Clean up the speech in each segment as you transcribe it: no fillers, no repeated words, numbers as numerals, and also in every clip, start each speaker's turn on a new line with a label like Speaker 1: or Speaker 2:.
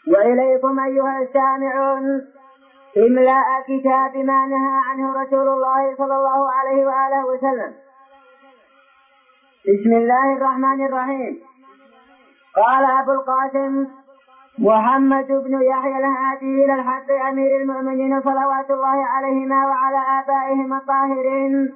Speaker 1: وإليكم أيها السامعون إملاء كتاب ما نهى عنه رسول الله صلى الله عليه وآله وسلم. بسم الله الرحمن الرحيم. قال أبو القاسم محمد بن يحيى الهادي إلى الحق أمير المؤمنين صلوات الله عليهما وعلى آبائهم الطاهرين،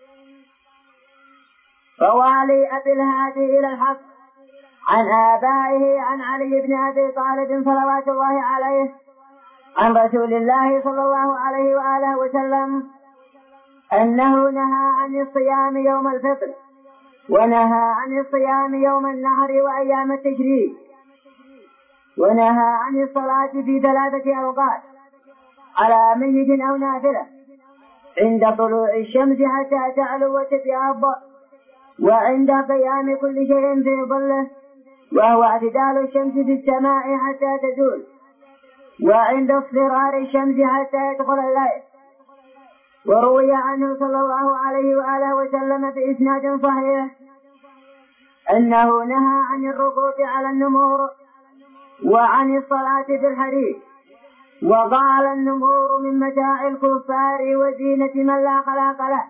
Speaker 1: روالي أبي الهادي إلى الحق عن آبائه عن علي بن أبي طالب صلوات الله عليه عن رسول الله صلى الله عليه وآله وسلم أنه نهى عن الصيام يوم الفطر، ونهى عن الصيام يوم النحر وأيام التشريق، ونهى عن الصلاة في 3 أوقات على ميت أو نافلة عند طلوع الشمس حتى تعلو وتتياب، وعند قيام كل شيء في ظله وهو اعتدال الشمس في السماء حتى تزول، وعند اصفرار الشمس حتى يدخل الليل. وروي عنه صلى الله عليه وآله وسلم بإسناد صحيح أنه نهى عن الركوب على النمور وعن الصلاة في الحريق، وقال النمور من متاع الكفار وزينة من لا خلاق له.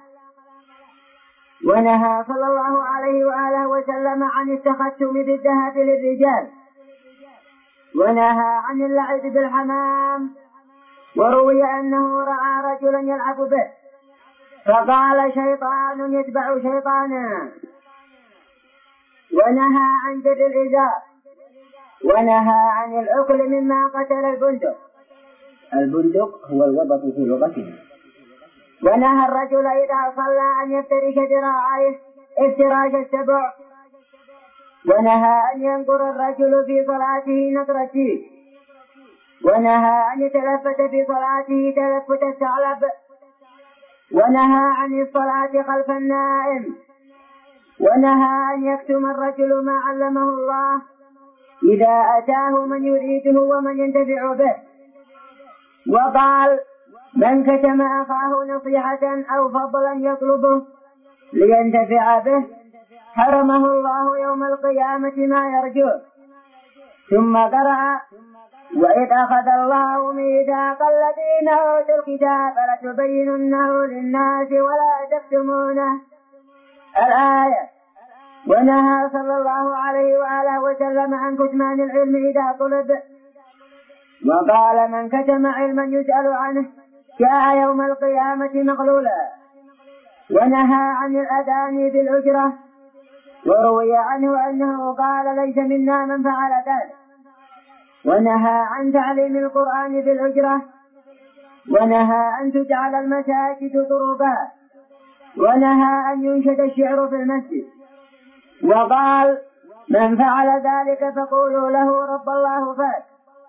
Speaker 1: ونهى صلى الله عليه وآله وسلم عن التختم بالذهب للرجال، ونهى عن اللعب بالحمام. وروي أنه رأى رجلا يلعب به فقال شيطان يتبع شيطانا. ونهى عن جر الإزار، ونهى عن الأكل مما قتل البندق. البندق هو الوبط في لغتنا. ونهى الرجل إذا صلى أن يفترش ذراعيه افتراش السبع. ونهى أن ينقر الرجل في صلاته نقر السيف. ونهى أن يتلفت في صلاته تلفت الثعلب. ونهى عن الصلاة خلف النائم. ونهى أن يكتم الرجل ما علمه الله إذا أتاه من يريده ومن ينتفع به. وقال من كتم أخاه نصيحة أو فضلا يطلبه لينتفع به حرمه الله يوم القيامة ما يرجوه. ثم قرأ وإذ أخذ الله ميثاق الذين أوتوا الكتاب لتبيننه للناس ولا تكتمونه الآية. ونهى صلى الله عليه وآله وسلم عن كتمان العلم إذا طلب، وقال من كتم علما يسأل عنه جاء يوم القيامة مغلولا. ونهى عن الأذان بالأجرة، وروي عنه أنه قال ليس منا من فعل ذلك. ونهى عن تعليم القرآن بالأجرة. ونهى أن تجعل المساجد طرقات. ونهى أن ينشد الشعر في المسجد، وقال من فعل ذلك فقولوا له رب الله فاك.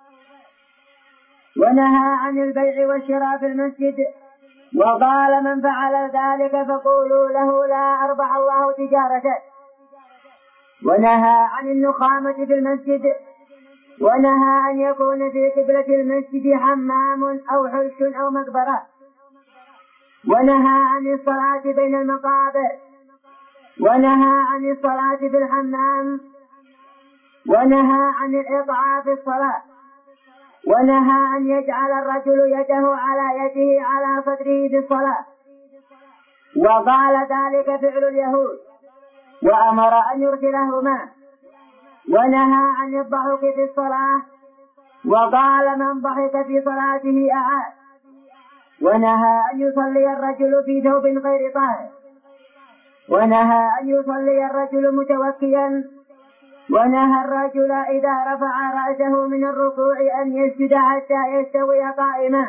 Speaker 1: ونهى عن البيع والشراء في المسجد، وقال من فعل ذلك فقولوا له لا أربح الله تجارتك. ونهى عن النخامة في المسجد. ونهى أن يكون في قبلة المسجد حمام أو حش أو مقبرة. ونهى عن الصلاة بين المقابر. ونهى عن الصلاة في الحمام. ونهى عن الإطعاء في الصلاة. ونهى أن يجعل الرجل يده على يده على صدره في الصلاة، وقال ذلك فعل اليهود، وأمر أن يرسلهما. ونهى عن الضحك في الصلاة، وقال من ضحك في صلاته أعاد. ونهى أن يصلي الرجل في ثوب غير طاهر. ونهى أن يصلي الرجل متوكيا. ونهى الرجل إذا رفع رأسه من الركوع أن يسجد حتى يستوي قائما.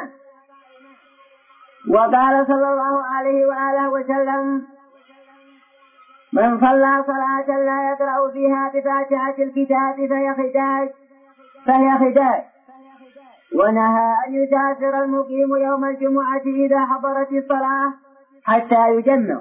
Speaker 1: وقال صلى الله عليه وآله وسلم من صلى صلاة لا يقرأ فيها بفاتحة الكتاب فهي خداج. ونهى أن يسافر المقيم يوم الجمعة إذا حضرت الصلاة حتى يجمع.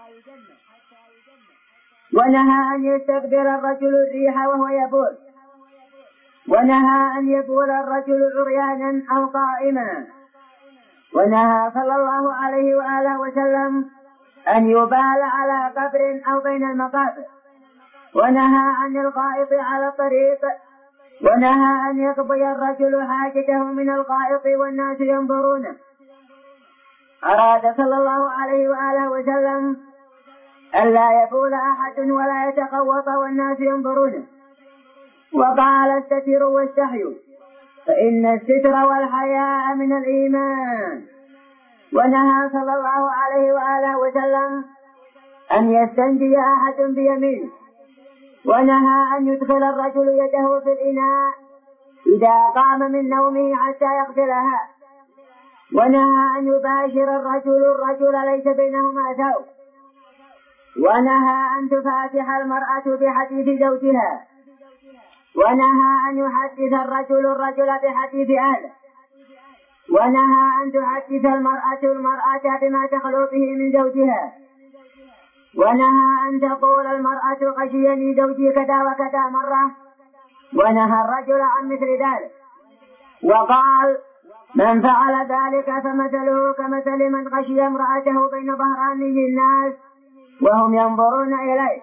Speaker 1: ونهى أن يستقبل الرجل الريح وهو يبول. ونهى أن يبول الرجل عريانا أو قائما. ونهى صلى الله عليه وآله وسلم أن يبال على قبر أو بين المقابر. ونهى عن الغائط على الطريق. ونهى أن يقضي الرجل حاجته من الغائط والناس ينظرونه. أراد صلى الله عليه وآله وسلم ألا يفول أحد ولا يتقوط والناس ينظرونه، وقال استتروا واستحيوا فإن الستر والحياء من الإيمان. ونهى صلى الله عليه وآله وسلم أن يستنجي أحد بيمينه، ونهى أن يدخل الرجل يده في الإناء إذا قام من نومه حتى يغسلها، ونهى أن يباشر الرجل ليس بينهما ثوب، ونهى أن تفاتح المرأة بحديث زوجها، ونهى أن يحدث الرجل بحديث أهله، ونهى أن تحدث المرأة بما تخلو به من زوجها، ونهى أن تقول المرأة غشيني زوجي كذا وكذا مرة، ونهى الرجل عن مثل ذلك، وقال من فعل ذلك فمثله كمثل من غشي امرأته بين ظهراني الناس وهم ينظرون إليه.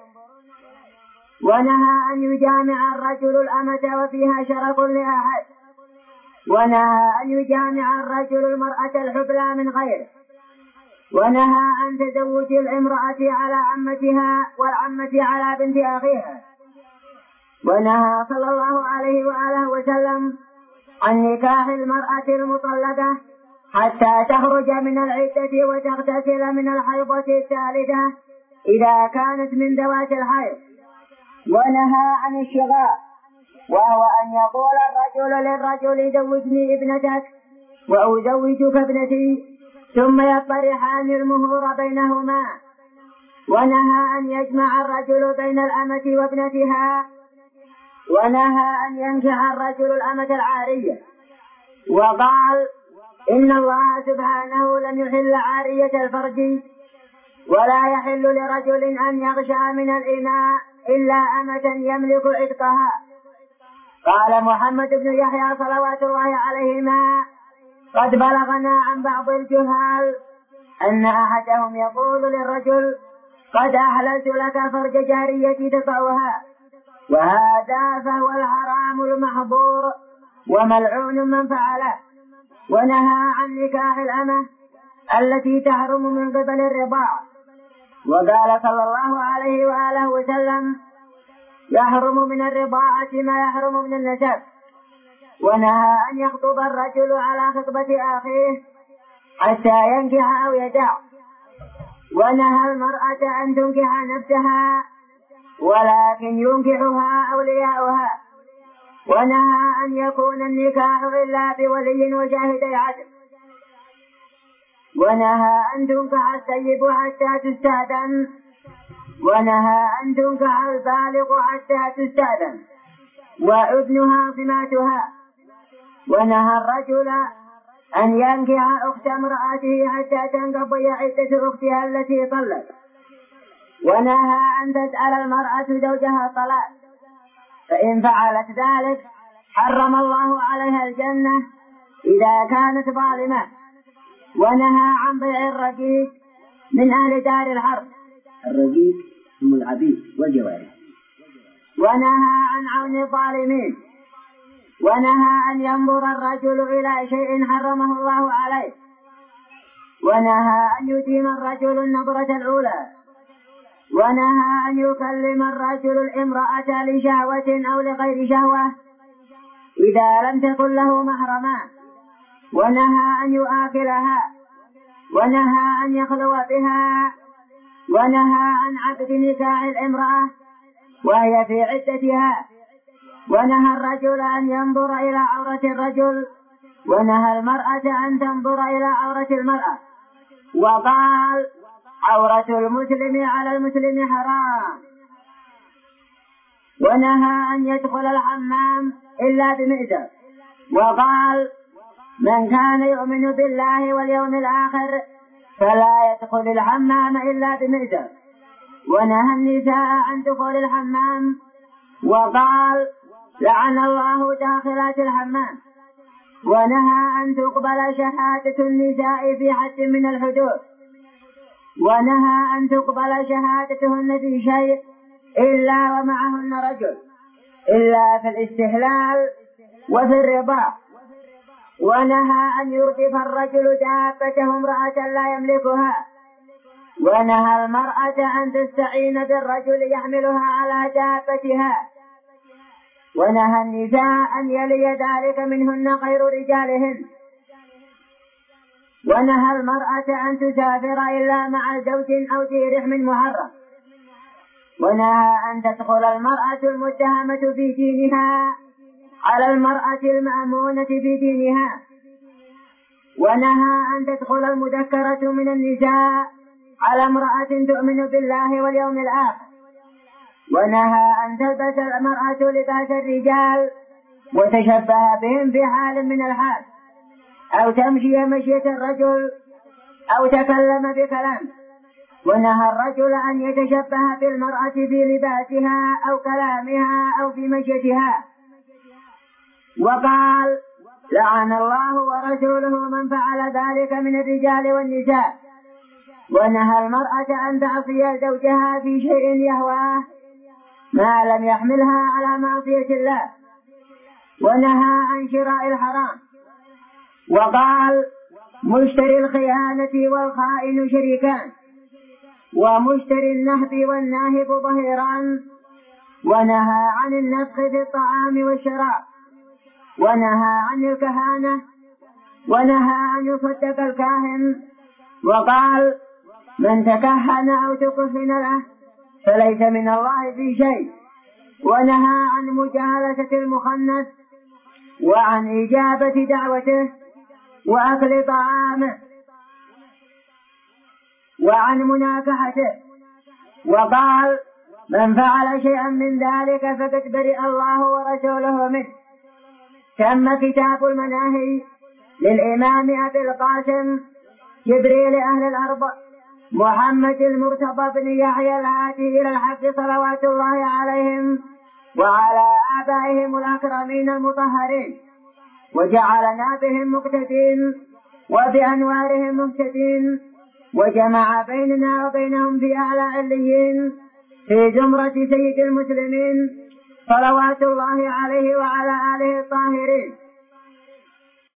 Speaker 1: ونهى أن يجامع الرجل الأمة وفيها شرف لأحد، ونهى أن يجامع الرجل المرأة الحبلى من غيره، ونهى عن تزوج الامرأة على عمتها والعمة على بنت أخيها. ونهى صلى الله عليه وآله وسلم عن نكاح المرأة المطلقة حتى تخرج من العدة وتغتسل من الحيضة الثالثة إذا كانت من ذوات الحيض. ونهى عن الشغاء، وهو أن يقول الرجل للرجل زوجني ابنتك وأزوجك ابنتي، ثم يطرحان المهور بينهما. ونهى أن يجمع الرجل بين الأمة وابنتها، ونهى أن ينكح الرجل الأمة العارية، وقال إن الله سبحانه لم يحل عارية الفرج، ولا يحل لرجل أن يغشى من الإماء إلا أمة يملك عتقها. قال محمد بن يحيى صلوات الله عليهما قد بلغنا عن بعض الجهال أن أحدهم يقول للرجل قد أحللت لك فرج جاريتي تطأها، وهذا فهو الحرام المحظور وملعون من فعله. ونهى عن نكاح الأمة التي تحرم من قبل الرضاع، وقال صلى الله عليه وآله وسلم يحرم من الرضاعة ما يحرم من النسب. ونهى أن يخطب الرجل على خطبة أخيه حتى ينكح أو يدع. ونهى المرأة أن تنكح نفسها ولكن ينكحها أولياؤها. ونهى أن يكون النكاح إلا بولي وشاهدي عدل. ونهى أن تنكح الثيب حتى تستأذن، ونهى أن تنكح البالغ حتى تستأذن وأذنها صماتها. ونهى الرجل أن ينكح أخت امرأته حتى تنقضي عدة أختها التي طلت. ونهى أن تسأل المرأة زوجها الطلاق، فإن فعلت ذلك حرم الله عليها الجنة إذا كانت ظالمة. ونهى عن بيع الرقيق من أهل دار الحرب،
Speaker 2: الرقيق هم العبيد والجوارح.
Speaker 1: ونهى عن عون الظالمين. ونهى أن ينظر الرجل إلى شيء حرمه الله عليه. ونهى أن يديم الرجل النظرة الأولى. ونهى أن يكلم الرجل الامرأة لشهوة أو لغير شهوة إذا لم تكن له محرما. ونهى أن يؤكلها. ونهى أن يخلو بها. ونهى عن عقد نكاح الامرأة وهي في عدتها. ونهى الرجل أن ينظر إلى عورة الرجل. ونهى المرأة أن تنظر إلى عورة المرأة، وقال عورة المسلم على المسلم حرام. ونهى أن يدخل الحمام إلا بمئزر، وقال من كان يؤمن بالله واليوم الآخر فلا يدخل الحمام إلا بمئزر. ونهى النساء عن دخول الحمام، وقال لعن الله داخلات الحمام. ونهى أن تقبل شهادة النساء في حد من الحدود. ونهى أن تقبل شهادتهن في شيء إلا ومعهن رجل، إلا في الاستحلال وفي الرضا. ونهى أن يردف الرجل دابته امرأة لا يملكها. ونهى المرأة أن تستعين بالرجل يحملها على دابتها. ونهى النساء أن يلي ذلك منهن غير رجالهن. ونهى المرأة أن تسافر إلا مع زوج أو ذي رحم محرم. ونهى أن تدخل المرأة المتهمة في دينها على المرأة المأمونة في دينها. ونهى أن تدخل المذكرة من النساء على امرأة تؤمن بالله واليوم الآخر. ونهى أن تلبس المرأة لباس الرجال وتشبه بهم في حال من الحال، أو تمشي مشية الرجل، أو تكلم بكلام. ونهى الرجل أن يتشبه بالمرأة في لباسها أو كلامها أو في مشيتها. وقال: لعن الله ورسوله من فعل ذلك من الرجال والنساء. ونهى المرأة أن تعصي زوجها في شيء يهواه ما لم يحملها على معصية الله. ونهى عن شراء الحرام. وقال: مشتري الخيانة والخائن شريكان، ومشتري النهب والناهب ظهيران. ونهى عن النفخ في الطعام والشراب. ونهى عن الكهانة. ونهى أن يصدق الكاهن. وقال: من تكهن أو تكهن له فليس من الله في شيء. ونهى عن مجالسة المخنث، وعن إجابة دعوته، وأكل طعامه، وعن مناكحته. وقال: من فعل شيئا من ذلك فقد برئ الله ورسوله منه. تم كتاب المناهي للإمام أبي القاسم جبريل أهل الأرض محمد المرتضى بن يحيى الهادي إلى الحق صلوات الله عليهم وعلى آبائهم الأكرمين المطهرين، وجعلنا بهم مقتدين وبأنوارهم مهتدين، وجمع بيننا وبينهم في أعلى عليين في زمرة سيد المسلمين صلوات الله عليه وعلى آله الطاهرين.